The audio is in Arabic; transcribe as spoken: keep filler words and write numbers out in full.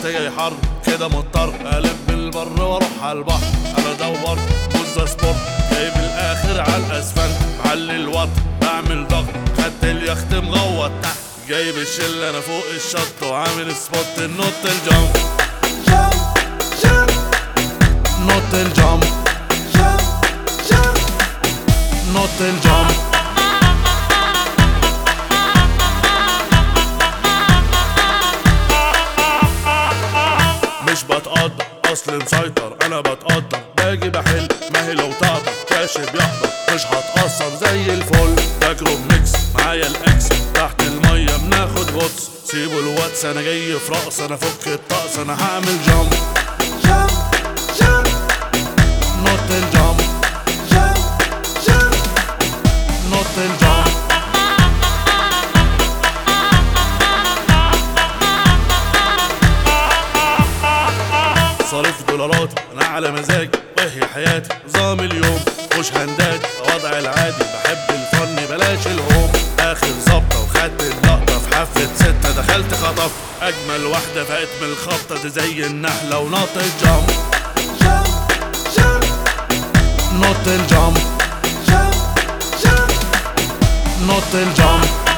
جاي حر كده مضطر اقلب بالبر واروح على البحر. انا دورت بوزة سبورت جايب الاخر على الاسفلت، معلي الوط بعمل ضغط، خدت اليخت مغوط تحت، جايب الشله انا فوق الشط وعامل سبوت النط الجامب جامب جامب نط الجامب جامب جامب نط الجامب. مش بتقدر اصل مسيطر انا بتقدر، باجي بحل ماهي لو تقدر كاشف يحضر، مش هتأثر زي الفل. ده جروب ميكس معايا الاكس تحت المية بناخد غطس، سيبوا الواتس انا جاي في رقص، انا فك الطقس انا هعمل جامب جامب جامب نط الجامب جامب جامب نط الجامب. صارف دولارات انا على مزاجي وهي حياتي نظام اليوم مش هنداج وضع العادي، بحب الفن بلاش الهوم. اخر ظبطه وخدت اللقطه في حفله ستة دخلت خطف اجمل واحده فقت من الخبطه دي زي النحله ونط الجامب جامب جامب نط الجامب جامب جامب نط الجامب.